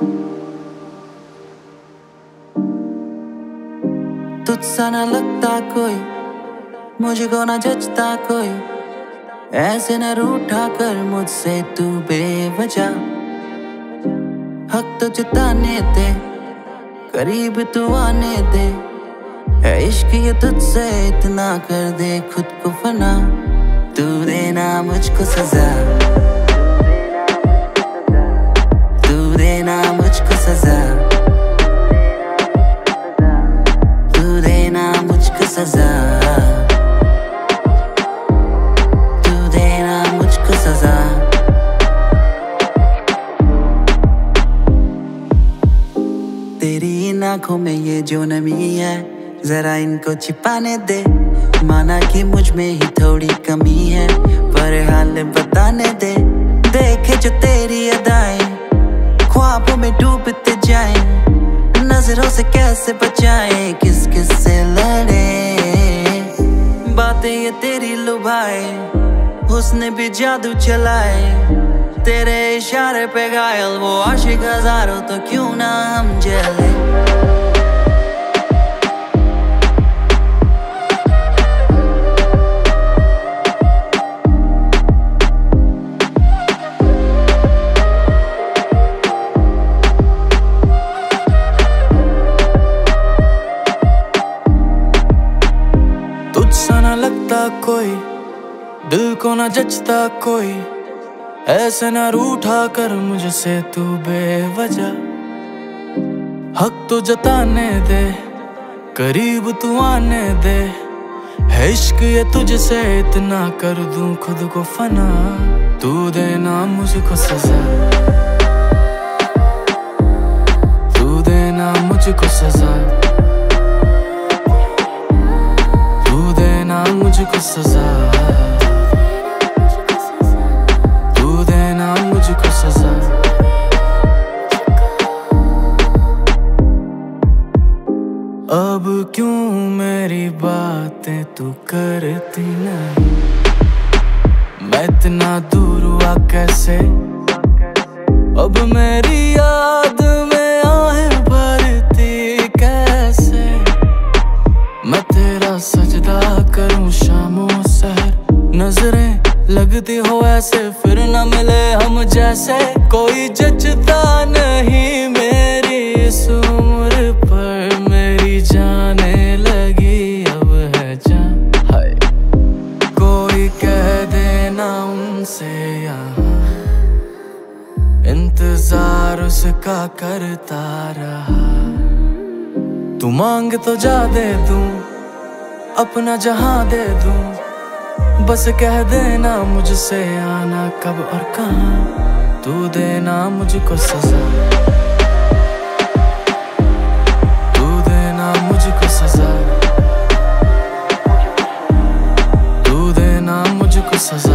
तुझसा न लगता कोई, मुझको न जचता कोई, ऐसे न रूठा कर मुझसे तू बेवजह। हक तो जताने दे, करीब तू आने दे, है इश्क ये तुझसे इतना कर दे खुद को फना। तू देना मुझको सजा, तू देना मुझको सजा, तू देना मुझको सजा, तू देना मुझको सजा। तेरी इन आँखों में ये जो नमी है, जरा इनको छिपाने दे। माना कि मुझ में ही थोड़ी कमी है, पर हाल बताने दे। देखे जो तेरी अदाएं, ख्वाबों में डूबते जाएं, नजरों से कैसे बचाएं, किस किस से लड़े। बातें ये तेरी लुभाए, उसने भी जादू चलाए। तेरे इशारे पे घायल वो आशिक हजारों, तो क्यों ना हम जले। तुझसा न लगता कोई, दिल को न जचता कोई, ऐसे न रूठा कर मुझसे तू बेवजह। हक तो जताने दे, करीब तू आने दे, है इश्क ये तुझसे इतना कर दूं खुद को फना। तू देना मुझको सजा, तू देना मुझको सजा, तू देना मुझको सजा, तू देना मुझको सजा। अब क्यों मेरी बातें तू करती नहीं, मैं इतना दूर हुआ कैसे। अब मेरी याद में आहें भरती कैसे, मैं तेरा सजदा करूं शामों सहर। नजरें लगती हो ऐसे फिर न मिले हम जैसे, कोई जचता नहीं मेरी इस उम्र पर। मेरी जाने लगी अब है जान, हाय कोई कह देना उनसे यहाँ, इंतजार उसका करता रहा। तू मांग तो जा दे दूं, अपना जहां दे दूं, बस कह देना मुझसे आना कब और कहाँ। तू देना मुझको सजा, तू देना मुझको सजा, तू देना मुझको सजा।